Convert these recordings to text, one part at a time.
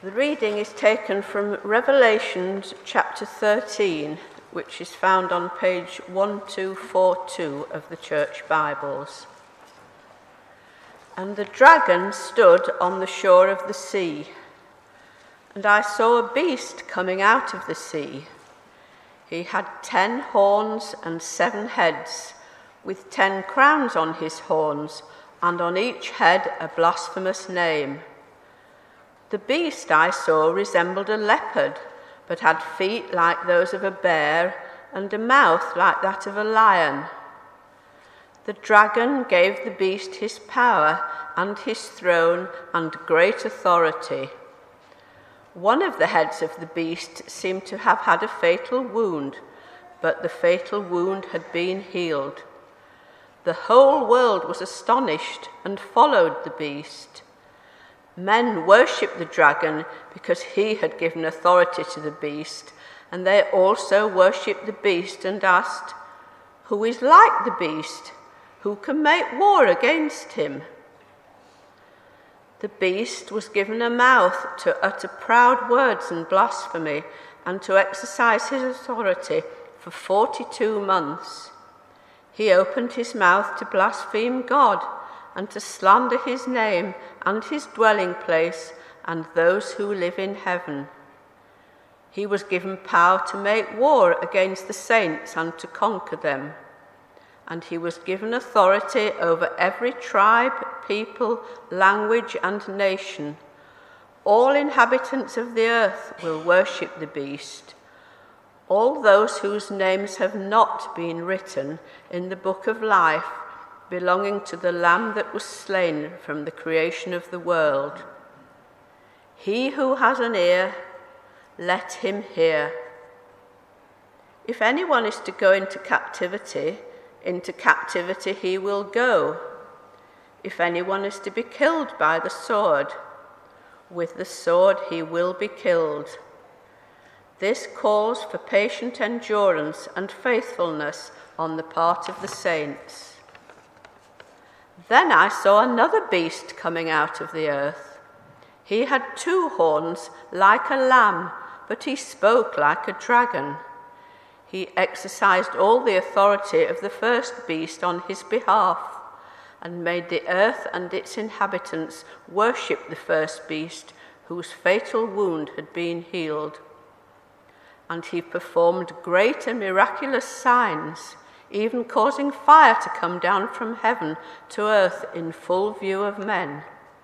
The reading is taken from Revelation chapter 13, which is found on page 1242 of the Church Bibles. And the dragon stood on the shore of the sea, and I saw a beast coming out of the sea. He had 10 horns and 7 heads, with 10 crowns on his horns, and on each head a blasphemous name. The beast I saw resembled a leopard, but had feet like those of a bear and a mouth like that of a lion. The dragon gave the beast his power and his throne and great authority. One of the heads of the beast seemed to have had a fatal wound, but the fatal wound had been healed. The whole world was astonished and followed the beast. Men worshipped the dragon because he had given authority to the beast, and they also worshipped the beast and asked, "Who is like the beast? Who can make war against him?" The beast was given a mouth to utter proud words and blasphemy, and to exercise his authority for 42 months. He opened his mouth to blaspheme God and to slander his name and his dwelling place and those who live in heaven. He was given power to make war against the saints and to conquer them. And he was given authority over every tribe, people, language, and nation. All inhabitants of the earth will worship the beast. All those whose names have not been written in the book of life belonging to the Lamb that was slain from the creation of the world. He who has an ear, let him hear. If anyone is to go into captivity he will go. If anyone is to be killed by the sword, with the sword he will be killed. This calls for patient endurance and faithfulness on the part of the saints. Then I saw another beast coming out of the earth. He had 2 horns like a lamb, but he spoke like a dragon. He exercised all the authority of the first beast on his behalf, and made the earth and its inhabitants worship the first beast, whose fatal wound had been healed. And he performed great and miraculous signs, even causing fire to come down from heaven to earth in full view of men.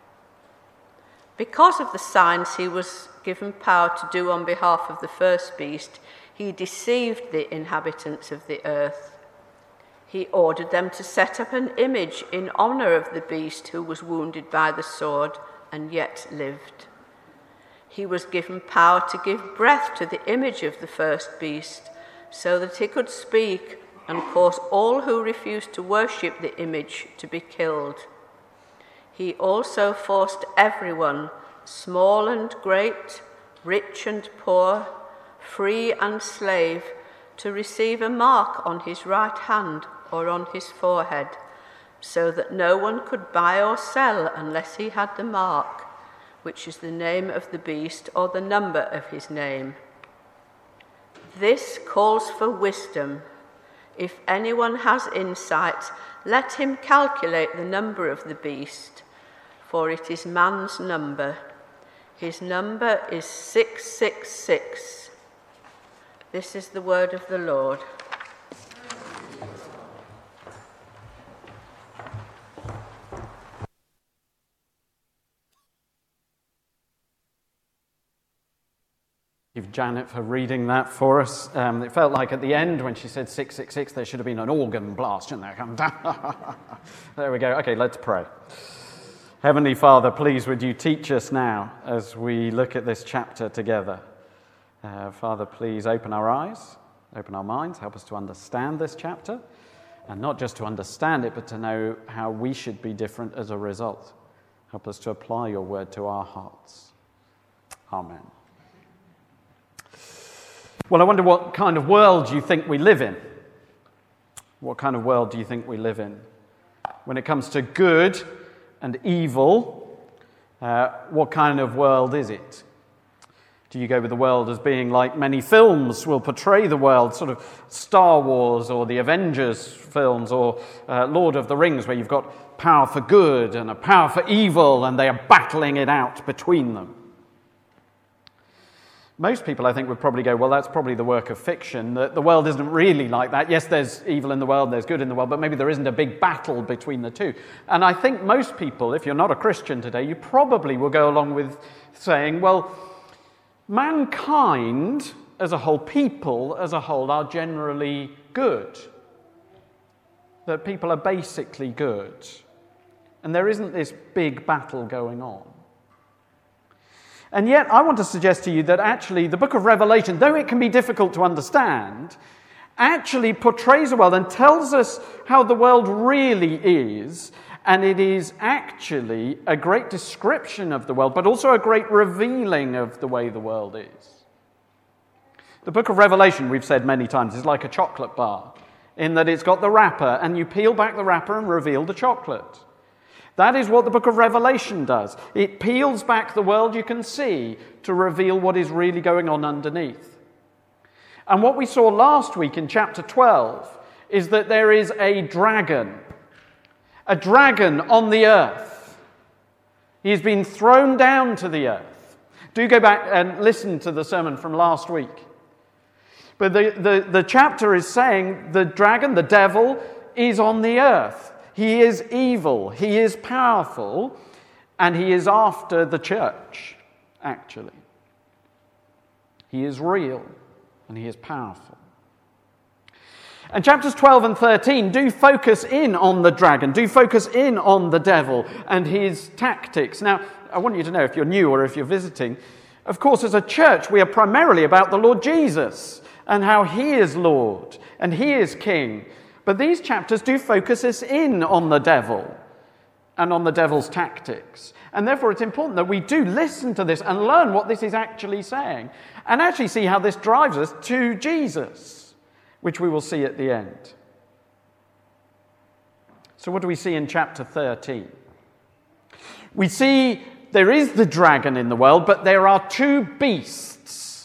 Because of the signs he was given power to do on behalf of the first beast, he deceived the inhabitants of the earth. He ordered them to set up an image in honor of the beast who was wounded by the sword and yet lived. He was given power to give breath to the image of the first beast, so that he could speak and cause all who refused to worship the image to be killed. He also forced everyone, small and great, rich and poor, free and slave, to receive a mark on his right hand or on his forehead, so that no one could buy or sell unless he had the mark, which is the name of the beast or the number of his name. This calls for wisdom. If anyone has insight, let him calculate the number of the beast, for it is man's number. His number is 666. This is the word of the Lord. Thank you, Janet, for reading that for us. It felt like at the end when she said 666, there should have been an organ blast in there. There we go. Okay, let's pray. Heavenly Father, please would you teach us now as we look at this chapter together. Father, please open our eyes, open our minds, help us to understand this chapter, and not just to understand it, but to know how we should be different as a result. Help us to apply your word to our hearts. Amen. Well, I wonder what kind of world you think we live in. What kind of world do you think we live in? When it comes to good and evil, what kind of world is it? Do you go with the world as being like many films will portray the world, sort of Star Wars or the Avengers films or Lord of the Rings, where you've got power for good and a power for evil and they are battling it out between them? Most people, I think, would probably go, well, that's probably the work of fiction. The world isn't really like that. Yes, there's evil in the world, there's good in the world, but maybe there isn't a big battle between the two. And I think most people, if you're not a Christian today, you probably will go along with saying, well, mankind as a whole, people as a whole, are generally good. That people are basically good. And there isn't this big battle going on. And yet, I want to suggest to you that actually the book of Revelation, though it can be difficult to understand, actually portrays a world and tells us how the world really is. And it is actually a great description of the world, but also a great revealing of the way the world is. The book of Revelation, we've said many times, is like a chocolate bar, in that it's got the wrapper, and you peel back the wrapper and reveal the chocolate. That is what the book of Revelation does. It peels back the world you can see to reveal what is really going on underneath. And what we saw last week in chapter 12 is that there is a dragon on the earth. He has been thrown down to the earth. Do go back and listen to the sermon from last week. But the chapter is saying the dragon, the devil, is on the earth. He is evil, he is powerful, and he is after the church, actually. He is real, and he is powerful. And chapters 12 and 13 do focus in on the dragon, do focus in on the devil and his tactics. Now, I want you to know, if you're new or if you're visiting, of course, as a church, we are primarily about the Lord Jesus and how he is Lord and he is King. But these chapters do focus us in on the devil and on the devil's tactics. And therefore, it's important that we do listen to this and learn what this is actually saying and actually see how this drives us to Jesus, which we will see at the end. So what do we see in chapter 13? We see there is the dragon in the world, but there are two beasts.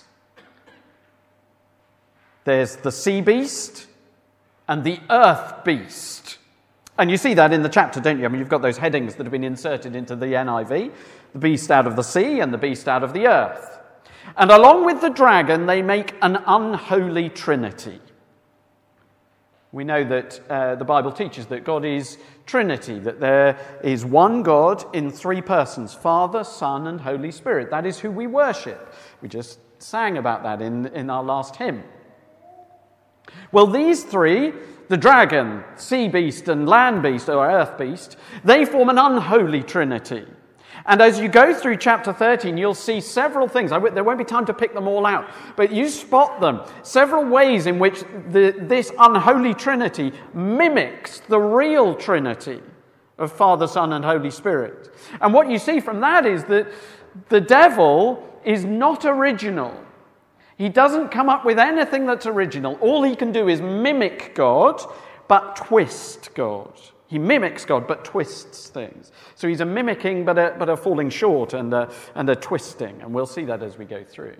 There's the sea beast and the earth beast. And you see that in the chapter, don't you? I mean, you've got those headings that have been inserted into the NIV. The beast out of the sea and the beast out of the earth. And along with the dragon, they make an unholy trinity. We know that the Bible teaches that God is Trinity, that there is one God in three persons, Father, Son, and Holy Spirit. That is who we worship. We just sang about that in our last hymn. Well, these three, the dragon, sea beast, and land beast, or earth beast, they form an unholy trinity. And as you go through chapter 13, you'll see several things. There won't be time to pick them all out, but you spot them. Several ways in which this unholy trinity mimics the real trinity of Father, Son, and Holy Spirit. And what you see from that is that the devil is not original. He doesn't come up with anything that's original. All he can do is mimic God, but twist God. He mimics God, but twists things. So he's a mimicking, but a falling short and a twisting. And we'll see that as we go through.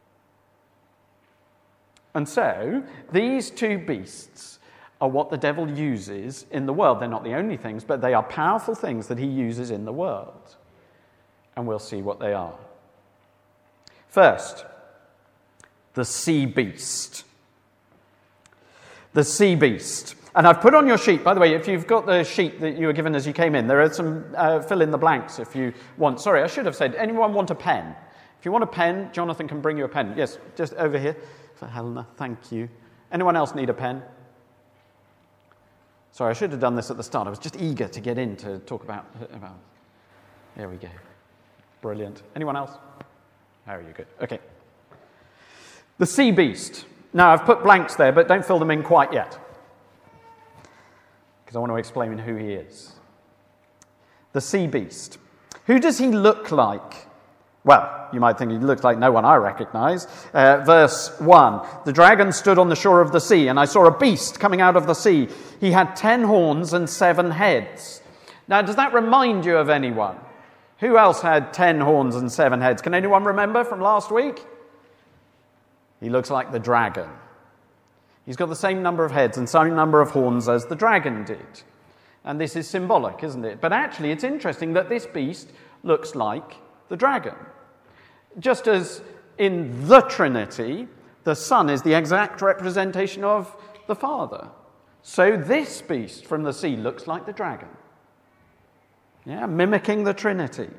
And so, these two beasts are what the devil uses in the world. They're not the only things, but they are powerful things that he uses in the world. And we'll see what they are. First, the sea beast. The sea beast. And I've put on your sheet, by the way, if you've got the sheet that you were given as you came in, there are some fill in the blanks if you want. Sorry, I should have said, anyone want a pen? If you want a pen, Jonathan can bring you a pen. Yes, just over here for Helena, thank you. Anyone else need a pen? Sorry, I should have done this at the start. I was just eager to get in to talk about. There we go. Brilliant. Anyone else? Very good. Okay. The sea beast. Now, I've put blanks there, but don't fill them in quite yet, because I want to explain who he is. The sea beast. Who does he look like? Well, you might think he looks like no one I recognize. Verse 1. The dragon stood on the shore of the sea, and I saw a beast coming out of the sea. He had 10 horns and 7 heads. Now, does that remind you of anyone? Who else had 10 horns and 7 heads? Can anyone remember from last week? He looks like the dragon. He's got the same number of heads and same number of horns as the dragon did. And this is symbolic, isn't it? But actually, it's interesting that this beast looks like the dragon. Just as in the Trinity, the Son is the exact representation of the Father. So this beast from the sea looks like the dragon. Yeah, mimicking the Trinity.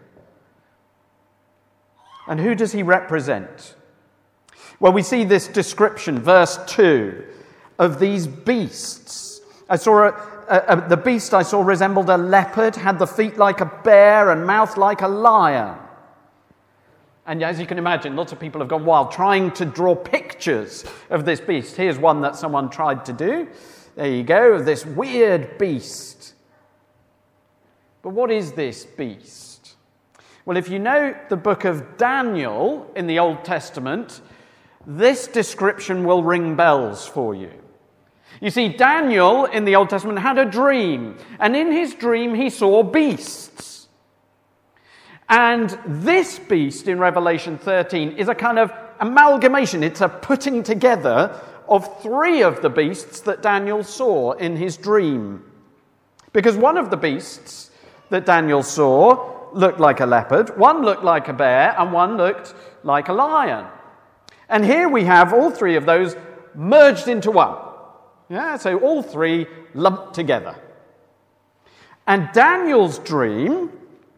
And who does he represent? Well, we see this description, verse 2, of these beasts. The beast I saw resembled a leopard, had the feet like a bear and mouth like a lion. And as you can imagine, lots of people have gone wild trying to draw pictures of this beast. Here's one that someone tried to do. There you go, this weird beast. But what is this beast? Well, if you know the book of Daniel in the Old Testament, this description will ring bells for you. You see, Daniel in the Old Testament had a dream, and in his dream he saw beasts. And this beast in Revelation 13 is a kind of amalgamation. It's a putting together of 3 of the beasts that Daniel saw in his dream. Because one of the beasts that Daniel saw looked like a leopard, one looked like a bear, and one looked like a lion. And here we have all 3 of those merged into one. Yeah, so all 3 lumped together. And in Daniel's dream,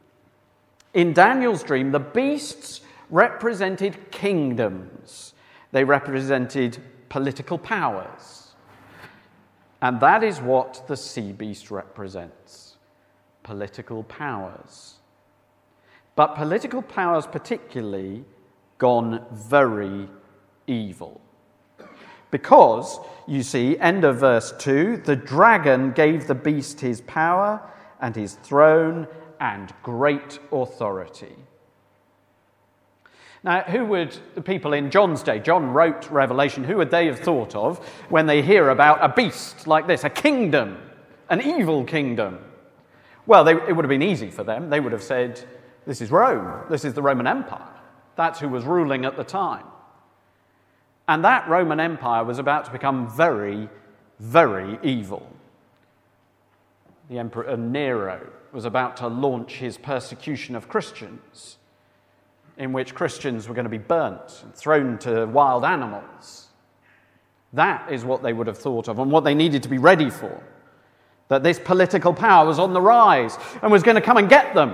the beasts represented kingdoms. They represented political powers. And that is what the sea beast represents. Political powers. But political powers particularly gone very evil. Because, you see, end of verse 2, the dragon gave the beast his power and his throne and great authority. Now, who would the people in John's day, John wrote Revelation, who would they have thought of when they hear about a beast like this, a kingdom, an evil kingdom? Well, it would have been easy for them. They would have said, this is Rome, this is the Roman Empire. That's who was ruling at the time. And that Roman Empire was about to become very, very evil. The Emperor Nero was about to launch his persecution of Christians, in which Christians were going to be burnt and thrown to wild animals. That is what they would have thought of and what they needed to be ready for. That this political power was on the rise and was going to come and get them.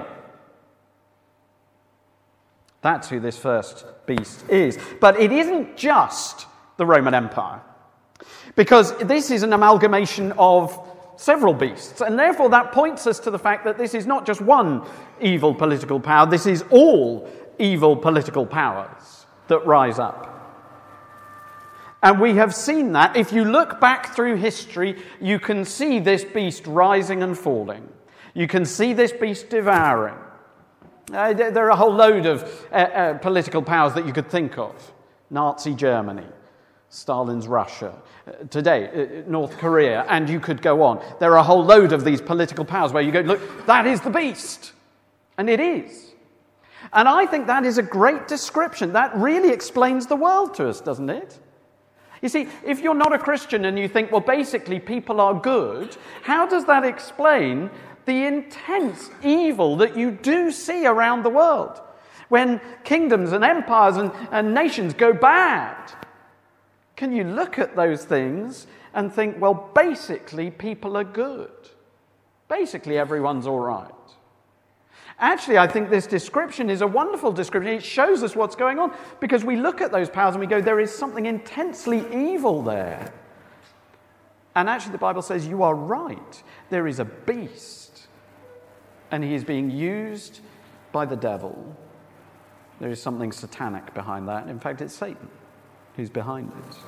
That's who this first beast is. But it isn't just the Roman Empire, because this is an amalgamation of several beasts, and therefore that points us to the fact that this is not just one evil political power, this is all evil political powers that rise up. And we have seen that. If you look back through history, you can see this beast rising and falling. You can see this beast devouring. There are a whole load of political powers that you could think of. Nazi Germany, Stalin's Russia, today North Korea, and you could go on. There are a whole load of these political powers where you go, look, that is the beast. And it is. And I think that is a great description. That really explains the world to us, doesn't it? You see, if you're not a Christian and you think, well, basically people are good, how does that explain the intense evil that you do see around the world when kingdoms and empires and nations go bad? Can you look at those things and think, well, basically people are good. Basically everyone's all right. Actually, I think this description is a wonderful description. It shows us what's going on because we look at those powers and we go, there is something intensely evil there. And actually the Bible says, you are right. There is a beast and he is being used by the devil. There is something satanic behind that. In fact, it's Satan who's behind it.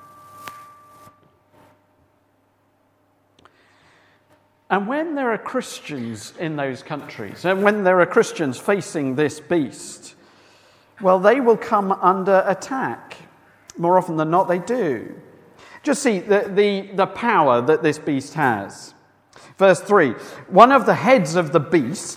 And when there are Christians in those countries, and when there are Christians facing this beast, well, they will come under attack. More often than not, they do. Just see the power that this beast has. Verse 3, one of the heads of the beast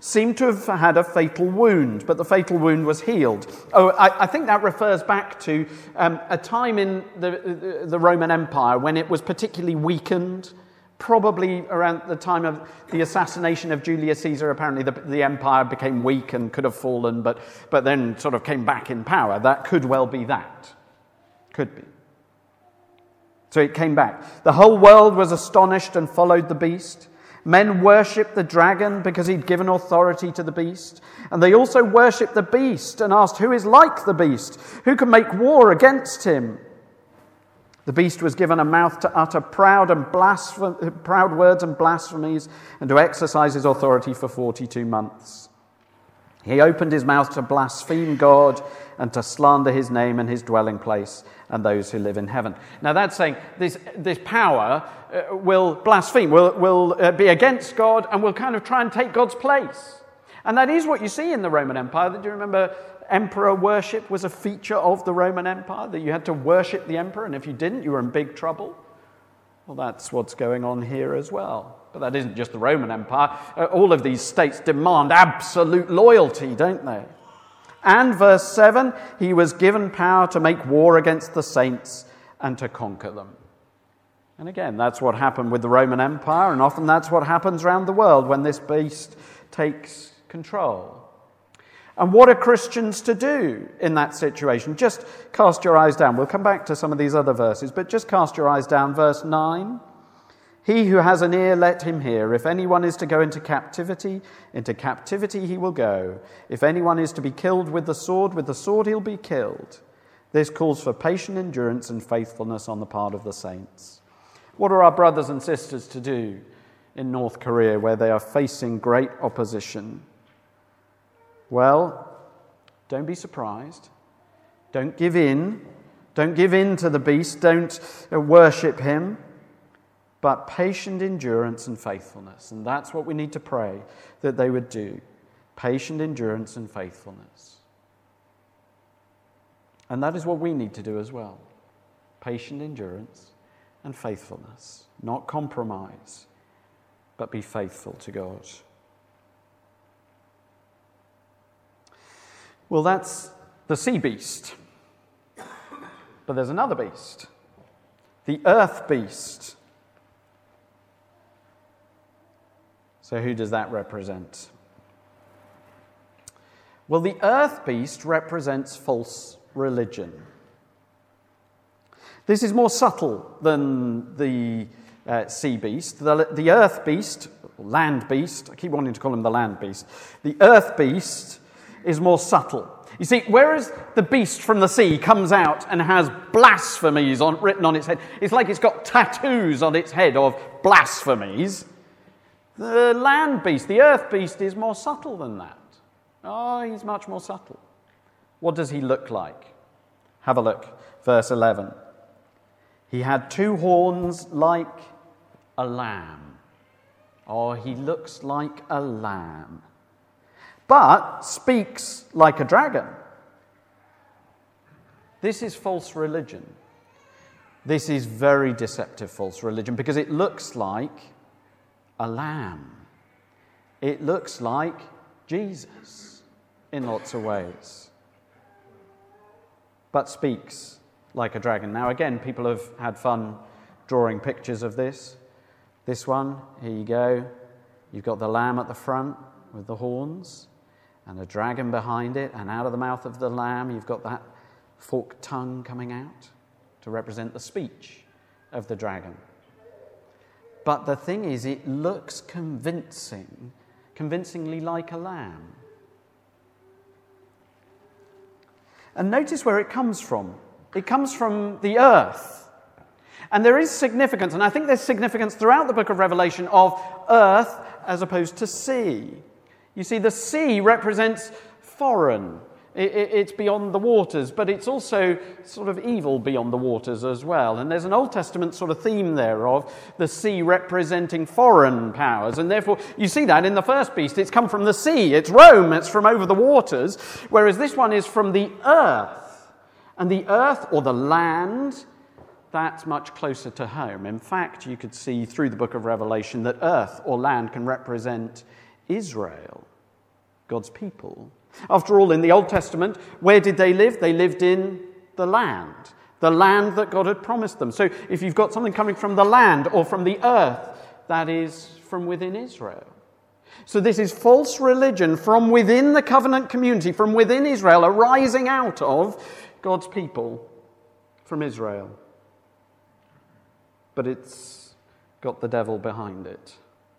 seemed to have had a fatal wound, but the fatal wound was healed. Oh, I think that refers back to a time in the Roman Empire when it was particularly weakened, probably around the time of the assassination of Julius Caesar. Apparently the empire became weak and could have fallen, but then sort of came back in power. That could well be that. Could be. So it came back. The whole world was astonished and followed the beast. Men worshipped the dragon because he'd given authority to the beast. And they also worshipped the beast and asked, who is like the beast? Who can make war against him? The beast was given a mouth to utter proud words and blasphemies and to exercise his authority for 42 months. He opened his mouth to blaspheme God and to slander his name and his dwelling place and those who live in heaven. Now that's saying this power will blaspheme, will be against God and will kind of try and take God's place. And that is what you see in the Roman Empire. Do you remember emperor worship was a feature of the Roman Empire, that you had to worship the emperor, and if you didn't, you were in big trouble? Well, that's what's going on here as well. But that isn't just the Roman Empire. All of these states demand absolute loyalty, don't they? And verse 7, he was given power to make war against the saints and to conquer them. And again, that's what happened with the Roman Empire, and often that's what happens around the world when this beast takes control. And what are Christians to do in that situation? Just cast your eyes down. We'll come back to some of these other verses, but just cast your eyes down. Verse 9. He who has an ear, let him hear. If anyone is to go into captivity he will go. If anyone is to be killed with the sword he'll be killed. This calls for patient endurance and faithfulness on the part of the saints. What are our brothers and sisters to do in North Korea where they are facing great opposition? Well, don't be surprised. Don't give in. Don't give in to the beast. Don't worship him. But patient endurance and faithfulness. And that's what we need to pray that they would do. Patient endurance and faithfulness. And that is what we need to do as well. Patient endurance and faithfulness. Not compromise, but be faithful to God. Well, that's the sea beast. But there's another beast. The earth beast. So who does that represent? Well, the earth beast represents false religion. This is more subtle than the sea beast. The earth beast, land beast, I keep wanting to call him the land beast. The earth beast is more subtle. You see, whereas the beast from the sea comes out and has blasphemies written on its head, it's like it's got tattoos on its head of blasphemies. The land beast, the earth beast, is more subtle than that. Oh, he's much more subtle. What does he look like? Have a look. Verse 11. He had two horns like a lamb. Oh, he looks like a lamb. But speaks like a dragon. This is false religion. This is very deceptive false religion because it looks like a lamb. It looks like Jesus in lots of ways. But speaks like a dragon. Now again, people have had fun drawing pictures of this. This one, here you go. You've got the lamb at the front with the horns and a dragon behind it, and out of the mouth of the lamb you've got that forked tongue coming out to represent the speech of the dragon. But the thing is, it looks convincingly like a lamb. And notice where it comes from. It comes from the earth. And there is significance, and I think there's significance throughout the book of Revelation of earth as opposed to sea. You see, the sea represents foreign. It's beyond the waters, but it's also sort of evil beyond the waters as well. And there's an Old Testament sort of theme there of the sea representing foreign powers. And therefore, you see that in the first beast. It's come from the sea. It's Rome. It's from over the waters. Whereas this one is from the earth. And the earth, or the land, that's much closer to home. In fact, you could see through the book of Revelation that earth or land can represent Israel. God's people. After all, in the Old Testament, where did they live? They lived in the land that God had promised them. So if you've got something coming from the land or from the earth, that is from within Israel. So this is false religion from within the covenant community, from within Israel, arising out of God's people from Israel. But it's got the devil behind it.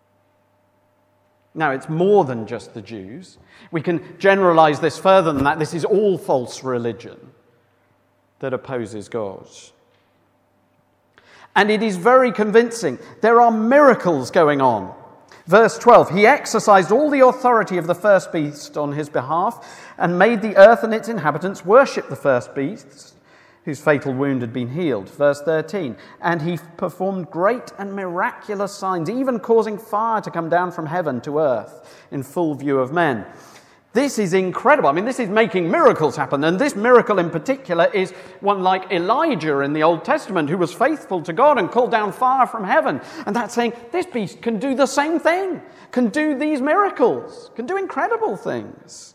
Now, it's more than just the Jews. We can generalize this further than that. This is all false religion that opposes God. And it is very convincing. There are miracles going on. Verse 12, he exercised all the authority of the first beast on his behalf and made the earth and its inhabitants worship the first beast, whose fatal wound had been healed. Verse 13, and he performed great and miraculous signs, even causing fire to come down from heaven to earth in full view of men. This is incredible. I mean, this is making miracles happen. And this miracle in particular is one like Elijah in the Old Testament, who was faithful to God and called down fire from heaven. And that's saying this beast can do the same thing, can do these miracles, can do incredible things.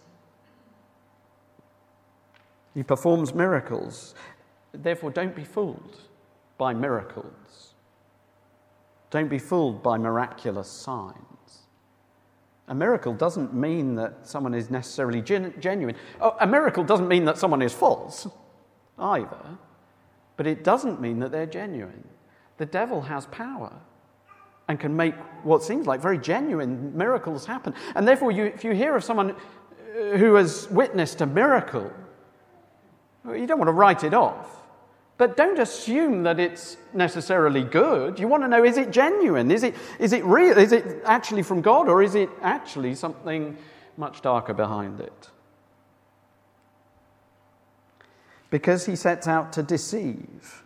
He performs miracles. Therefore, don't be fooled by miracles. Don't be fooled by miraculous signs. A miracle doesn't mean that someone is necessarily genuine. A miracle doesn't mean that someone is false either, but it doesn't mean that they're genuine. The devil has power and can make what seems like very genuine miracles happen. And therefore, if you hear of someone who has witnessed a miracle, you don't want to write it off. But don't assume that it's necessarily good. You want to know, is it genuine? Is it real? Is it actually from God, or is it actually something much darker behind it? Because he sets out to deceive.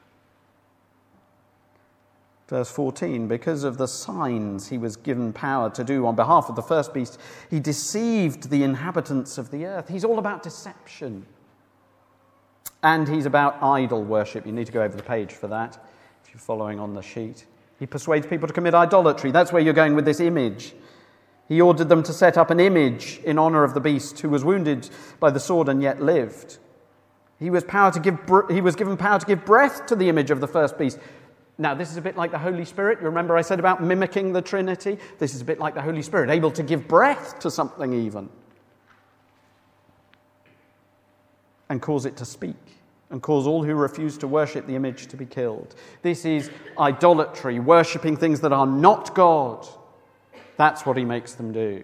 Verse 14, because of the signs he was given power to do on behalf of the first beast, he deceived the inhabitants of the earth. He's all about deception. And he's about idol worship. You need to go over the page for that, if you're following on the sheet. He persuades people to commit idolatry. That's where you're going with this image. He ordered them to set up an image in honor of the beast who was wounded by the sword and yet lived. He was given power to give breath to the image of the first beast. Now, this is a bit like the Holy Spirit. You remember I said about mimicking the Trinity? This is a bit like the Holy Spirit, able to give breath to something even. And cause it to speak, and cause all who refuse to worship the image to be killed. This is idolatry, worshipping things that are not God. That's what he makes them do.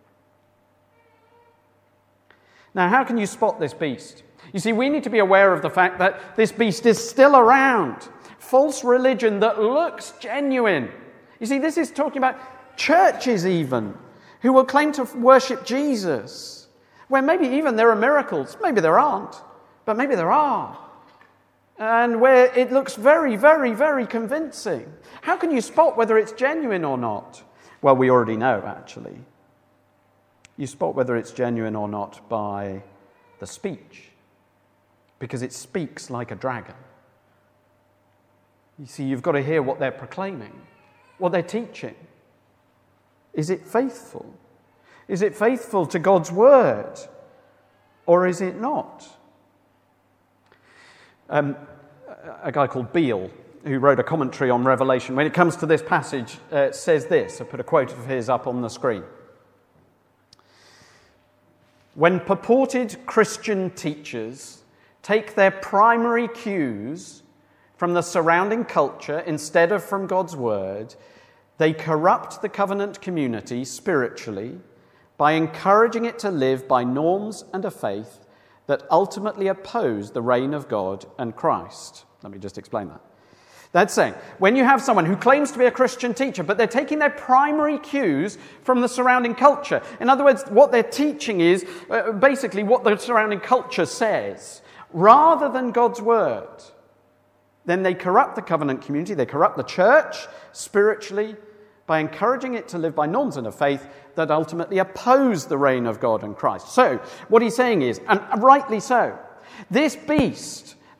Now, how can you spot this beast? You see, we need to be aware of the fact that this beast is still around. False religion that looks genuine. You see, this is talking about churches even, who will claim to worship Jesus, where maybe even there are miracles. Maybe there aren't, but maybe there are. And where it looks very, very, very convincing. How can you spot whether it's genuine or not? Well, we already know, actually. You spot whether it's genuine or not by the speech, because it speaks like a dragon. You see, you've got to hear what they're proclaiming, what they're teaching. Is it faithful? Is it faithful to God's word, or is it not? A guy called Beale, who wrote a commentary on Revelation, when it comes to this passage, says this. I put a quote of his up on the screen. When purported Christian teachers take their primary cues from the surrounding culture instead of from God's word, they corrupt the covenant community spiritually by encouraging it to live by norms and a faith that ultimately oppose the reign of God and Christ. Let me just explain that. That's saying, when you have someone who claims to be a Christian teacher, but they're taking their primary cues from the surrounding culture. In other words, what they're teaching is basically what the surrounding culture says, rather than God's word. Then they corrupt the covenant community, they corrupt the church spiritually, by encouraging it to live by norms and a faith that ultimately oppose the reign of God and Christ. So, what he's saying is, and rightly so, this beast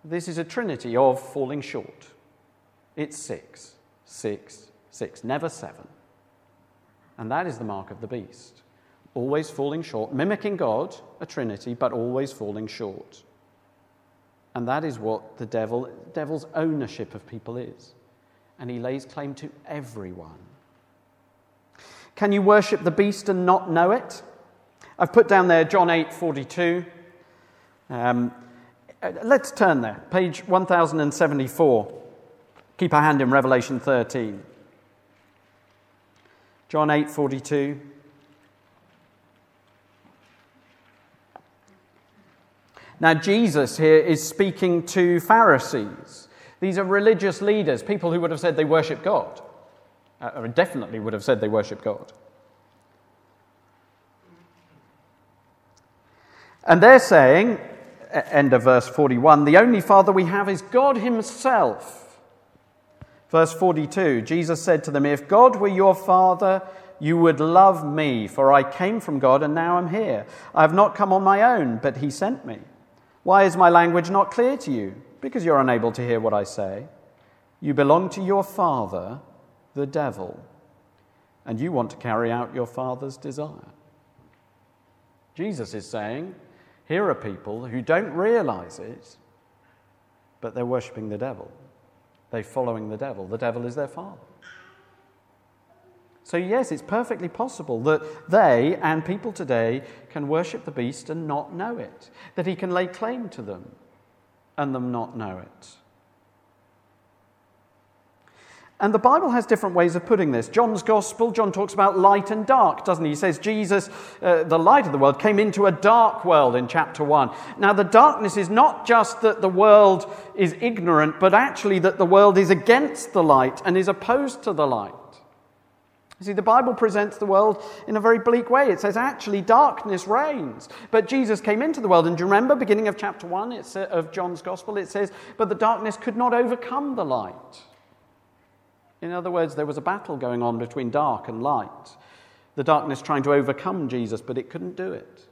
This is a trinity of falling short. It's 6, 6, 6, never 7. And that is the mark of the beast. Always falling short, mimicking God, a trinity, but always falling short. And that is what the devil's ownership of people is. And he lays claim to everyone. Can you worship the beast and not know it? I've put down there John 8:42. Let's turn there, page 1074. Keep our hand in Revelation 13. John 8:42. Now, Jesus here is speaking to Pharisees. These are religious leaders, people who would have said they worship God, or definitely would have said they worship God. And they're saying, end of verse 41, the only Father we have is God himself. Verse 42, Jesus said to them, if God were your Father, you would love me, for I came from God and now I'm here. I have not come on my own, but he sent me. Why is my language not clear to you? Because you're unable to hear what I say. You belong to your father, the devil, and you want to carry out your father's desire. Jesus is saying, here are people who don't realize it, but they're worshipping the devil. They're following the devil. The devil is their father. So yes, it's perfectly possible that they and people today can worship the beast and not know it, that he can lay claim to them and them not know it. And the Bible has different ways of putting this. John's Gospel, John talks about light and dark, doesn't he? He says Jesus, the light of the world, came into a dark world in chapter 1. Now the darkness is not just that the world is ignorant, but actually that the world is against the light and is opposed to the light. You see, the Bible presents the world in a very bleak way. It says, actually, darkness reigns. But Jesus came into the world, and do you remember, beginning of chapter 1 of John's Gospel, it says, but the darkness could not overcome the light. In other words, there was a battle going on between dark and light. The darkness trying to overcome Jesus, but it couldn't do it.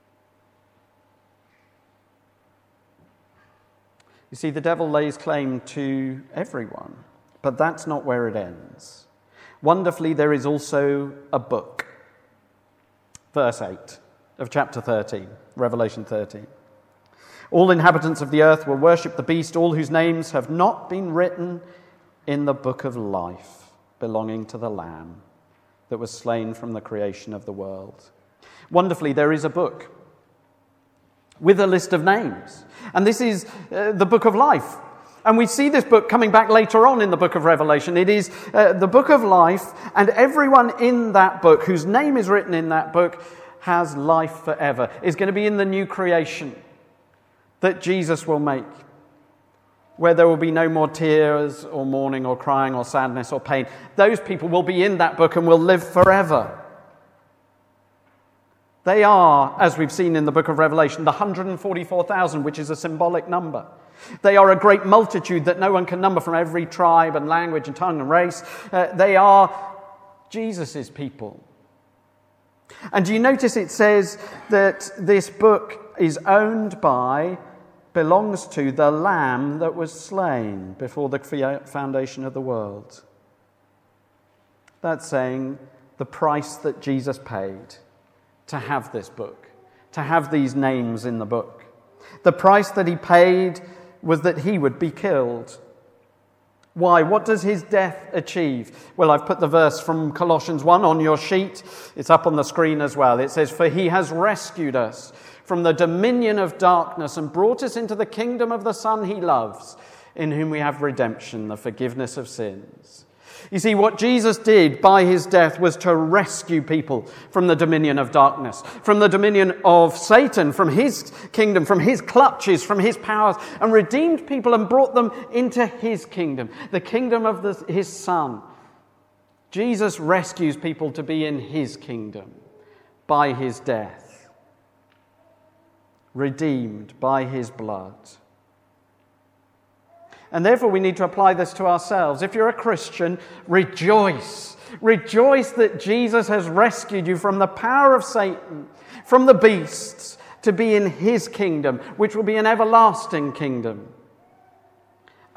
You see, the devil lays claim to everyone, but that's not where it ends. Wonderfully, there is also a book. Verse 8 of chapter 13, Revelation 13. All inhabitants of the earth will worship the beast, all whose names have not been written in the book of life belonging to the Lamb that was slain from the creation of the world. Wonderfully, there is a book with a list of names. And this is the book of life. And we see this book coming back later on in the book of Revelation. It is the book of life, and everyone in that book, whose name is written in that book, has life forever, is going to be in the new creation that Jesus will make, where there will be no more tears or mourning or crying or sadness or pain. Those people will be in that book and will live forever. They are, as we've seen in the book of Revelation, the 144,000, which is a symbolic number. They are a great multitude that no one can number, from every tribe and language and tongue and race. They are Jesus' people. And do you notice it says that this book is owned by, belongs to the Lamb that was slain before the foundation of the world? That's saying the price that Jesus paid to have this book, to have these names in the book. The price that he paid was that he would be killed. Why? What does his death achieve? Well, I've put the verse from Colossians 1 on your sheet. It's up on the screen as well. It says, for he has rescued us from the dominion of darkness and brought us into the kingdom of the Son he loves, in whom we have redemption, the forgiveness of sins. You see, what Jesus did by his death was to rescue people from the dominion of darkness, from the dominion of Satan, from his kingdom, from his clutches, from his powers, and redeemed people and brought them into his kingdom, the kingdom of his Son. Jesus rescues people to be in his kingdom by his death, redeemed by his blood. And therefore we need to apply this to ourselves. If you're a Christian, rejoice. Rejoice that Jesus has rescued you from the power of Satan, from the beasts, to be in his kingdom, which will be an everlasting kingdom.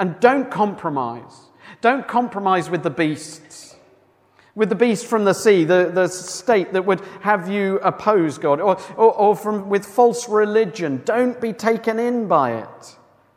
And don't compromise. Don't compromise with the beasts. With the beast from the sea, the state that would have you oppose God, or with false religion. Don't be taken in by it.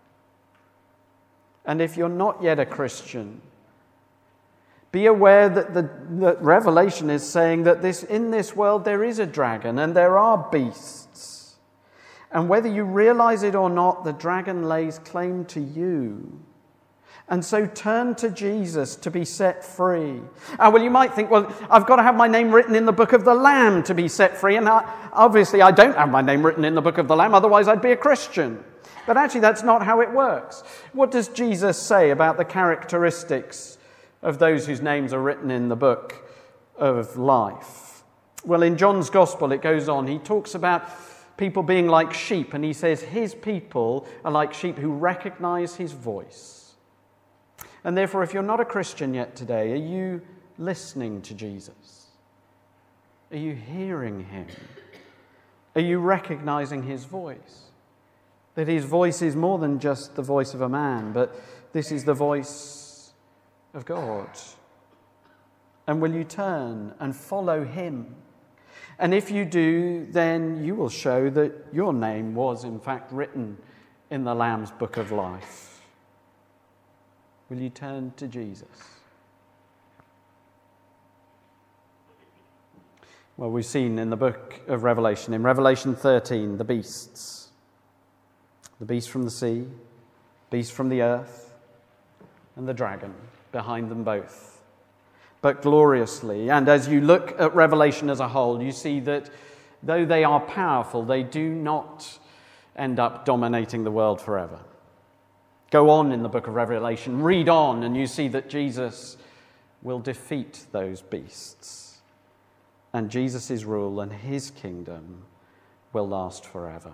And if you're not yet a Christian, be aware that Revelation is saying that in this world there is a dragon and there are beasts. And whether you realize it or not, the dragon lays claim to you. And so turn to Jesus to be set free. Well, you might think, well, I've got to have my name written in the book of the Lamb to be set free. And obviously I don't have my name written in the book of the Lamb, otherwise I'd be a Christian. But actually that's not how it works. What does Jesus say about the characteristics of those whose names are written in the book of life? Well, in John's Gospel it goes on. He talks about people being like sheep, and he says his people are like sheep who recognize his voice. And therefore, if you're not a Christian yet today, are you listening to Jesus? Are you hearing him? Are you recognizing his voice? That his voice is more than just the voice of a man, but this is the voice of God. And will you turn and follow him? And if you do, then you will show that your name was in fact written in the Lamb's book of life. Will you turn to Jesus? Well, we've seen in the book of Revelation, in Revelation 13, the beasts. The beast from the sea, beast from the earth, and the dragon behind them both. But gloriously, and as you look at Revelation as a whole, you see that though they are powerful, they do not end up dominating the world forever. Go on in the book of Revelation, read on, and you see that Jesus will defeat those beasts. And Jesus' rule and his kingdom will last forever.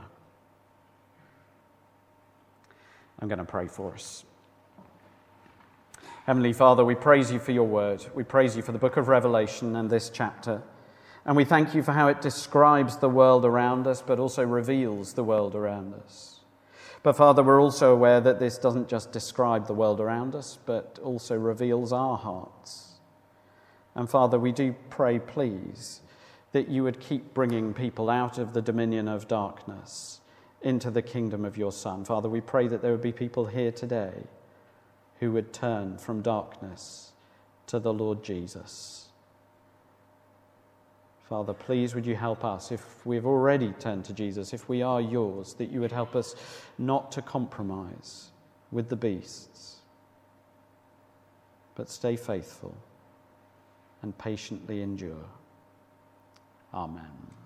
I'm going to pray for us. Heavenly Father, we praise you for your word. We praise you for the book of Revelation and this chapter. And we thank you for how it describes the world around us, but also reveals the world around us. But Father, we're also aware that this doesn't just describe the world around us, but also reveals our hearts. And Father, we do pray, please, that you would keep bringing people out of the dominion of darkness into the kingdom of your Son. Father, we pray that there would be people here today who would turn from darkness to the Lord Jesus. Father, please would you help us, if we've already turned to Jesus, if we are yours, that you would help us not to compromise with the beasts, but stay faithful and patiently endure. Amen.